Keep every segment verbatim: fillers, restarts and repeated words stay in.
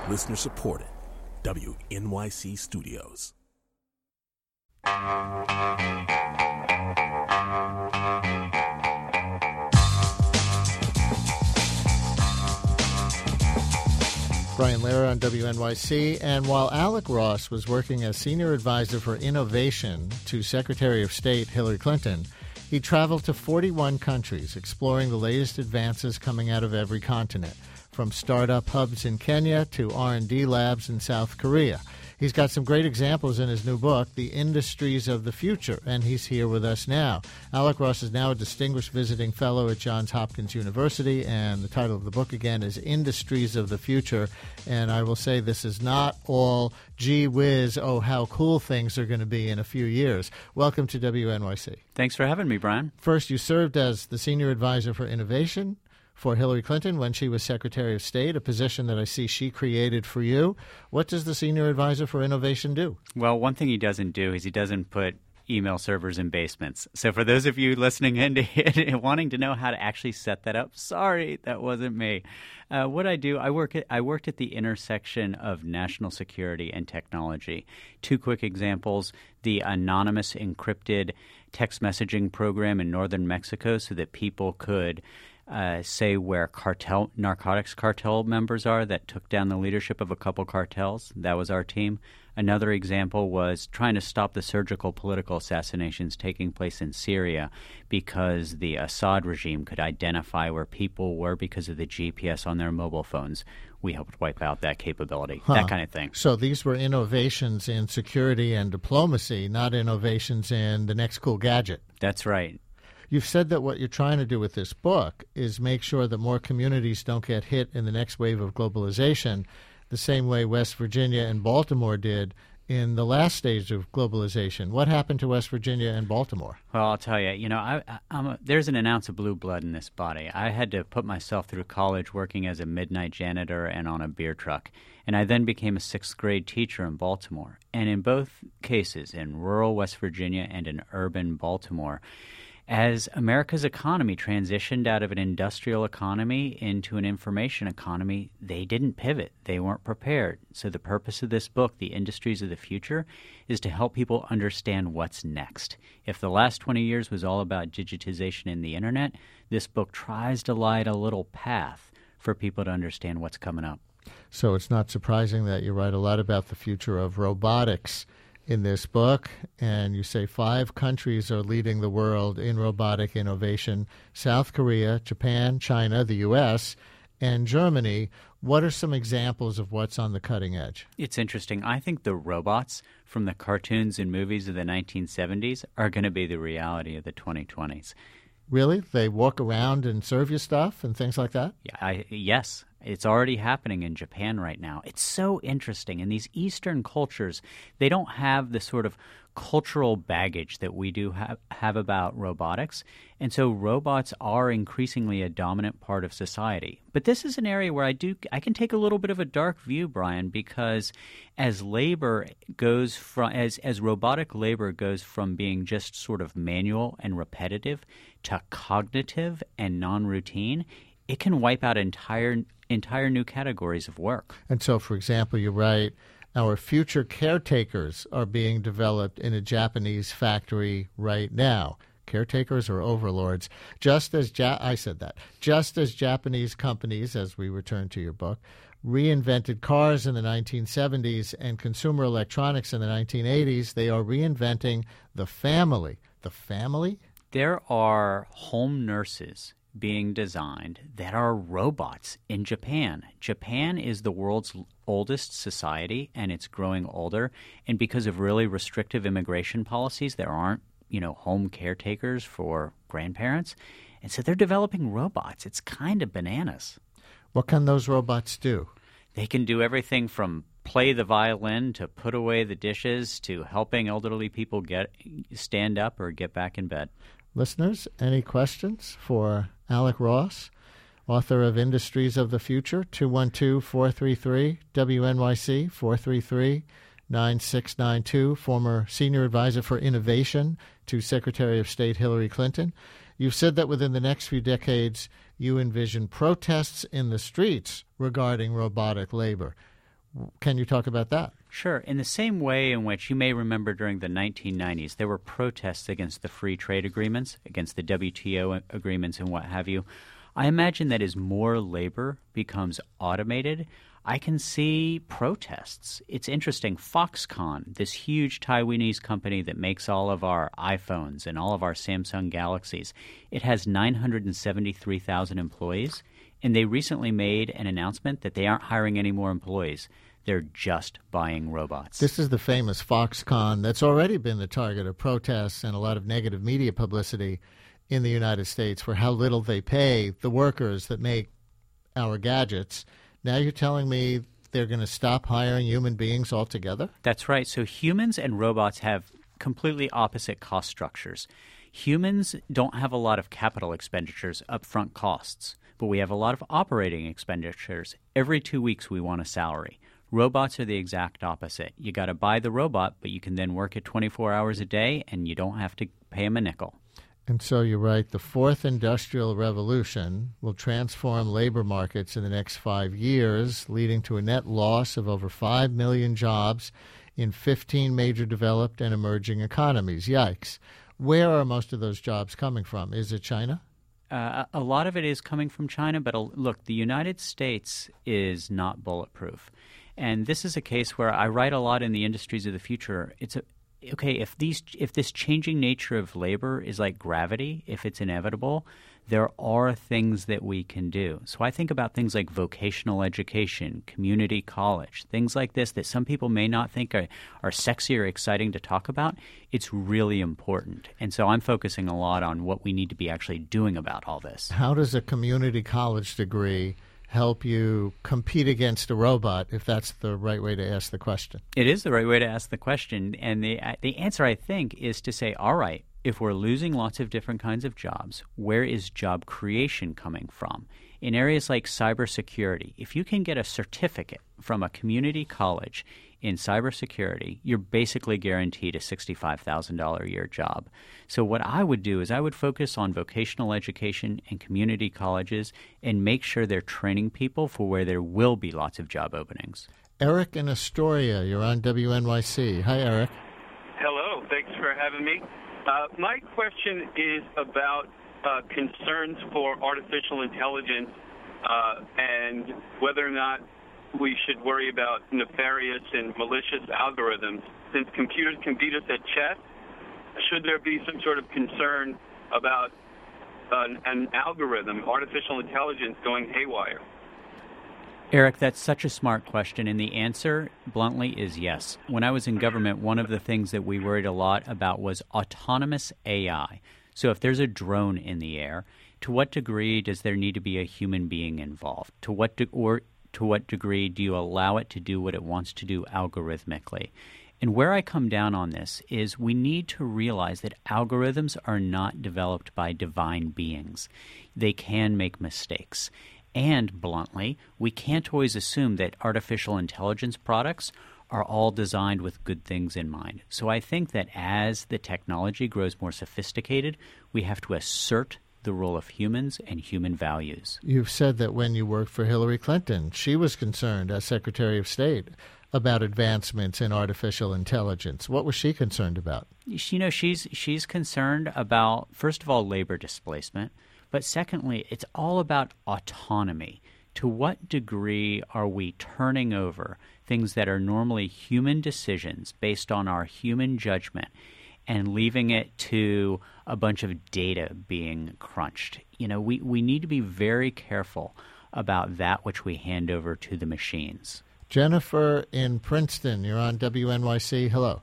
Listener supported. W N Y C Studios. Brian Lehrer on W N Y C. And while Alec Ross was working as Senior Advisor for Innovation to Secretary of State Hillary Clinton, he traveled to forty-one countries, exploring the latest advances coming out of every continent, from startup hubs in Kenya to R and D labs in South Korea. He's got some great examples in his new book, The Industries of the Future, and he's here with us now. Alec Ross is now a distinguished visiting fellow at Johns Hopkins University, and the title of the book, again, is Industries of the Future. And I will say this is not all gee whiz, oh, how cool things are going to be in a few years. Welcome to W N Y C. Thanks for having me, Brian. First, you served as the Senior Advisor for Innovation for Hillary Clinton when she was Secretary of State, a position that I see she created for you. What does the Senior Advisor for Innovation do? Well, one thing he doesn't do is he doesn't put email servers in basements. So for those of you listening in to it, wanting to know how to actually set that up, sorry, that wasn't me. Uh, what I do, I work at, I worked at the intersection of national security and technology. Two quick examples: the anonymous encrypted text messaging program in northern Mexico so that people could Uh, say where cartel narcotics cartel members are that took down the leadership of a couple cartels. That was our team. Another example was trying to stop the surgical political assassinations taking place in Syria because the Assad regime could identify where people were because of the G P S on their mobile phones. We helped wipe out that capability, huh. that kind of thing. So these were innovations in security and diplomacy, not innovations in the next cool gadget. That's right. You've said that what you're trying to do with this book is make sure that more communities don't get hit in the next wave of globalization the same way West Virginia and Baltimore did in the last stage of globalization. What happened to West Virginia and Baltimore? Well, I'll tell you, you know, I, I, I'm a, there's an ounce of blue blood in this body. I had to put myself through college working as a midnight janitor and on a beer truck. And I then became a sixth grade teacher in Baltimore. And in both cases, in rural West Virginia and in urban Baltimore, as America's economy transitioned out of an industrial economy into an information economy, they didn't pivot. They weren't prepared. So the purpose of this book, The Industries of the Future, is to help people understand what's next. If the last twenty years was all about digitization in the internet, this book tries to light a little path for people to understand what's coming up. So it's not surprising that you write a lot about the future of robotics in this book, and you say five countries are leading the world in robotic innovation: South Korea, Japan, China, the U S, and Germany. What are some examples of what's on the cutting edge? It's interesting. I think the robots from the cartoons and movies of the nineteen seventies are going to be the reality of the twenty twenties. Really? They walk around and serve you stuff and things like that? Yeah, I, yes. It's already happening in Japan right now. It's so interesting. In these Eastern cultures, they don't have the sort of cultural baggage that we do have, have about robotics. And so robots are increasingly a dominant part of society. But this is an area where I do I can take a little bit of a dark view, Brian, because as labor goes from as as robotic labor goes from being just sort of manual and repetitive to cognitive and non-routine, it can wipe out entire entire new categories of work. And so, for example, you write, our future caretakers are being developed in a Japanese factory right now. Caretakers or overlords. Just as ja- I said that. Just as Japanese companies, as we return to your book, reinvented cars in the nineteen seventies and consumer electronics in the nineteen eighties, they are reinventing the family. The family? There are home nurses being designed that are robots in Japan. Japan is the world's oldest society, and it's growing older. And because of really restrictive immigration policies, there aren't, you know, home caretakers for grandparents. And so they're developing robots. It's kind of bananas. What can those robots do? They can do everything from play the violin to put away the dishes to helping elderly people get stand up or get back in bed. Listeners, any questions for Alec Ross, author of Industries of the Future? two one two, four three three, W N Y C, four three three, nine six nine two, former Senior Advisor for Innovation to Secretary of State Hillary Clinton. You've said that within the next few decades, you envision protests in the streets regarding robotic labor. Can you talk about that? Sure. In the same way in which you may remember during the nineteen nineties, there were protests against the free trade agreements, against the W T O agreements and what have you, I imagine that as more labor becomes automated, I can see protests. It's interesting. Foxconn, this huge Taiwanese company that makes all of our iPhones and all of our Samsung Galaxies, it has nine hundred seventy-three thousand employees, and they recently made an announcement that they aren't hiring any more employees. They're just buying robots. This is the famous Foxconn that's already been the target of protests and a lot of negative media publicity in the United States for how little they pay the workers that make our gadgets. Now you're telling me they're going to stop hiring human beings altogether? That's right. So humans and robots have completely opposite cost structures. Humans don't have a lot of capital expenditures, upfront costs, but we have a lot of operating expenditures. Every two weeks we want a salary. Robots are the exact opposite. You got to buy the robot, but you can then work it twenty-four hours a day, and you don't have to pay them a nickel. And so you're right, the fourth industrial revolution will transform labor markets in the next five years, leading to a net loss of over five million jobs in fifteen major developed and emerging economies. Yikes. Where are most of those jobs coming from? Is it China? Uh, a lot of it is coming from China, but uh, look, the United States is not bulletproof. And this is a case where I write a lot in the industries of the future. It's a Okay, if these, if this changing nature of labor is like gravity, if it's inevitable, there are things that we can do. So I think about things like vocational education, community college, things like this that some people may not think are, are sexy or exciting to talk about. It's really important. And so I'm focusing a lot on what we need to be actually doing about all this. How does a community college degree help you compete against a robot, if that's the right way to ask the question? It is the right way to ask the question. And the the answer, I think, is to say, all right, if we're losing lots of different kinds of jobs, where is job creation coming from? In areas like cybersecurity, if you can get a certificate from a community college in cybersecurity, you're basically guaranteed a sixty-five thousand dollars a year job. So what I would do is I would focus on vocational education and community colleges and make sure they're training people for where there will be lots of job openings. Eric in Astoria, you're on W N Y C. Hi, Eric. Hello. Thanks for having me. Uh, my question is about uh, concerns for artificial intelligence uh, and whether or not we should worry about nefarious and malicious algorithms. Since computers can beat us at chess, should there be some sort of concern about an, an algorithm, artificial intelligence, going haywire? Eric, that's such a smart question, and the answer, bluntly, is yes. When I was in government, one of the things that we worried a lot about was autonomous A I. So if there's a drone in the air, to what degree does there need to be a human being involved? To what de- or to what degree do you allow it to do what it wants to do algorithmically? And where I come down on this is we need to realize that algorithms are not developed by divine beings. They can make mistakes. And, bluntly, we can't always assume that artificial intelligence products are all designed with good things in mind. So I think that as the technology grows more sophisticated, we have to assert the role of humans and human values. You've said that when you worked for Hillary Clinton, she was concerned as Secretary of State about advancements in artificial intelligence. What was she concerned about? You know, she's she's concerned about, first of all, labor displacement, but secondly, it's all about autonomy. To what degree are we turning over things that are normally human decisions based on our human judgment and leaving it to a bunch of data being crunched? You know, we, we need to be very careful about that which we hand over to the machines. Jennifer in Princeton, you're on W N Y C. Hello.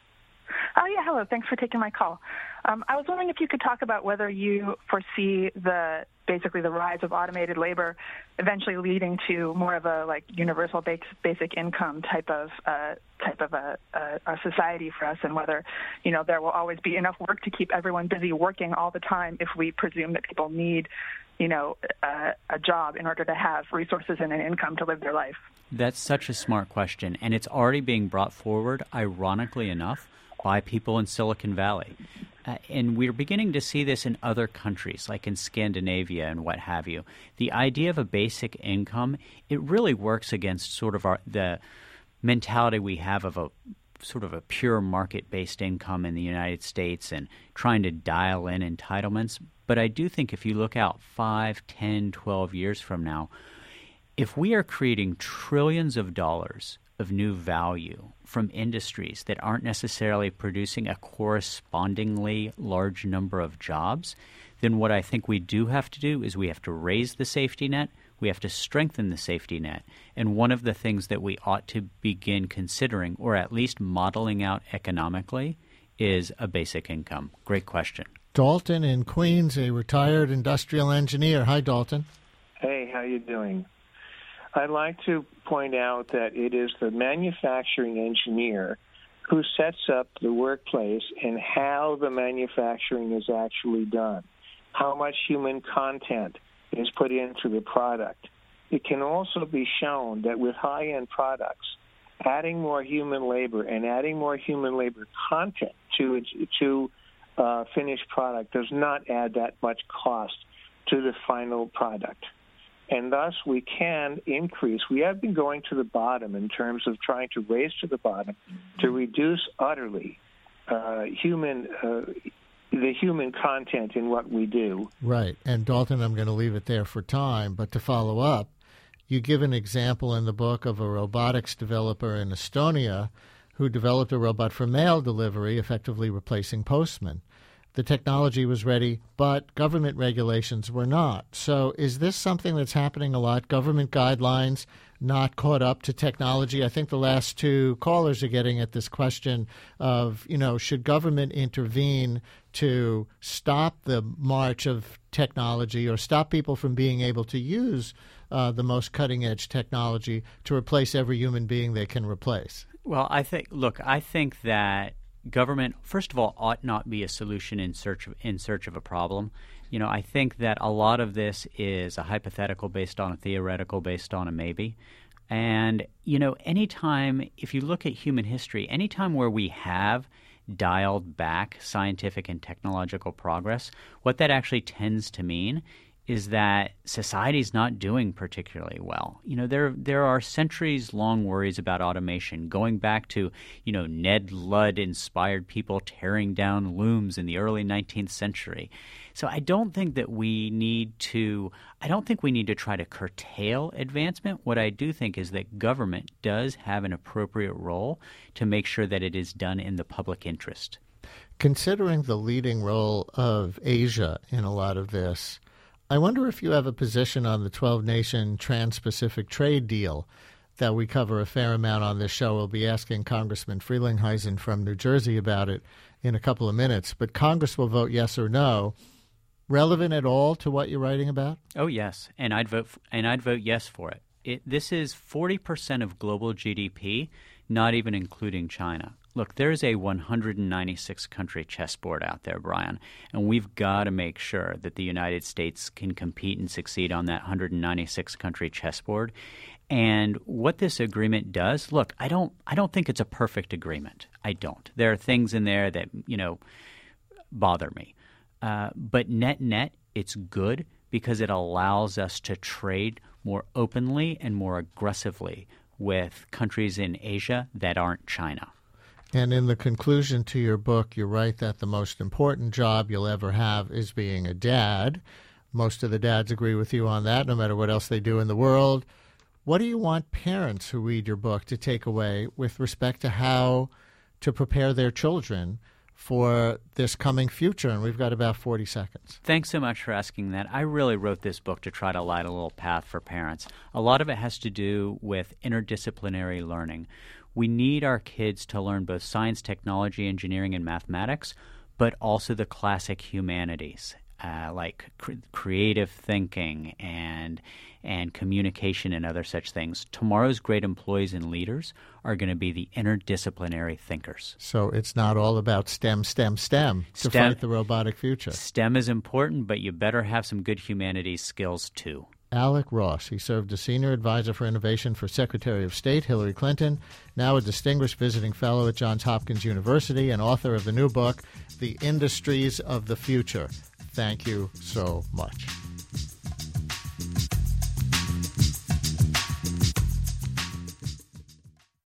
Oh, yeah, hello. Thanks for taking my call. Um, I was wondering if you could talk about whether you foresee the basically the rise of automated labor eventually leading to more of a like universal basic, basic income type of uh, type of a, a, a society for us, and whether you know there will always be enough work to keep everyone busy working all the time if we presume that people need you know uh, a job in order to have resources and an income to live their life. That's such a smart question, and it's already being brought forward, ironically enough, by people in Silicon Valley. Uh, and we're beginning to see this in other countries, like in Scandinavia and what have you. The idea of a basic income, it really works against sort of our the mentality we have of a sort of a pure market-based income in the United States and trying to dial in entitlements. But I do think if you look out five, ten, twelve years from now, if we are creating trillions of dollars of new value from industries that aren't necessarily producing a correspondingly large number of jobs, then what I think we do have to do is we have to raise the safety net, we have to strengthen the safety net, and one of the things that we ought to begin considering, or at least modeling out economically, is a basic income. Great question. Dalton in Queens, a retired industrial engineer. Hi, Dalton. Hey, how you doing? I'd like to point out that it is the manufacturing engineer who sets up the workplace and how the manufacturing is actually done, how much human content is put into the product. It can also be shown that with high-end products, adding more human labor and adding more human labor content to to uh, finished product does not add that much cost to the final product. And thus, we can increase. We have been going to the bottom in terms of trying to raise to the bottom to reduce utterly uh, human uh, the human content in what we do. Right. And Dalton, I'm going to leave it there for time. But to follow up, you give an example in the book of a robotics developer in Estonia who developed a robot for mail delivery, effectively replacing postmen. The technology was ready, but government regulations were not. So is this something that's happening a lot? Government guidelines not caught up to technology? I think the last two callers are getting at this question of, you know, should government intervene to stop the march of technology or stop people from being able to use uh, the most cutting-edge technology to replace every human being they can replace? Well, I think, look, I think that government, first of all, ought not be a solution in search of, in search of a problem. You know, I think that a lot of this is a hypothetical based on a theoretical based on a maybe. And, you know, anytime, if you look at human history, anytime where we have dialed back scientific and technological progress, what that actually tends to mean is that society's not doing particularly well. You know, there there are centuries-long worries about automation, going back to, you know, Ned Ludd-inspired people tearing down looms in the early nineteenth century. So I don't think that we need to I don't think we need to try to curtail advancement. What I do think is that government does have an appropriate role to make sure that it is done in the public interest. Considering the leading role of Asia in a lot of this, I wonder if you have a position on the twelve-nation Trans-Pacific Trade Deal that we cover a fair amount on this show. We'll be asking Congressman Frelinghuysen from New Jersey about it in a couple of minutes. But Congress will vote yes or no. Relevant at all to what you're writing about? Oh, yes, and I'd vote, and I'd vote yes for it. It this is forty percent of global G D P, not even including China. Look, there's a one hundred ninety-six country chessboard out there, Brian, and we've got to make sure that the United States can compete and succeed on that one hundred ninety-six country chessboard. And what this agreement does, look, I don't I don't think it's a perfect agreement. I don't. There are things in there that, you know, bother me. Uh, but net net, it's good because it allows us to trade more openly and more aggressively with countries in Asia that aren't China. And in the conclusion to your book, you write that the most important job you'll ever have is being a dad. Most of the dads agree with you on that, no matter what else they do in the world. What do you want parents who read your book to take away with respect to how to prepare their children for this coming future? And we've got about forty seconds. Thanks so much for asking that. I really wrote this book to try to light a little path for parents. A lot of it has to do with interdisciplinary learning. We need our kids to learn both science, technology, engineering, and mathematics, but also the classic humanities, uh, like cr- creative thinking and and communication and other such things. Tomorrow's great employees and leaders are going to be the interdisciplinary thinkers. So it's not all about STEM, STEM, STEM to STEM, fight the robotic future. STEM is important, but you better have some good humanities skills too. Alec Ross. He served as Senior Advisor for Innovation for Secretary of State Hillary Clinton, now a Distinguished Visiting Fellow at Johns Hopkins University and author of the new book, The Industries of the Future. Thank you so much.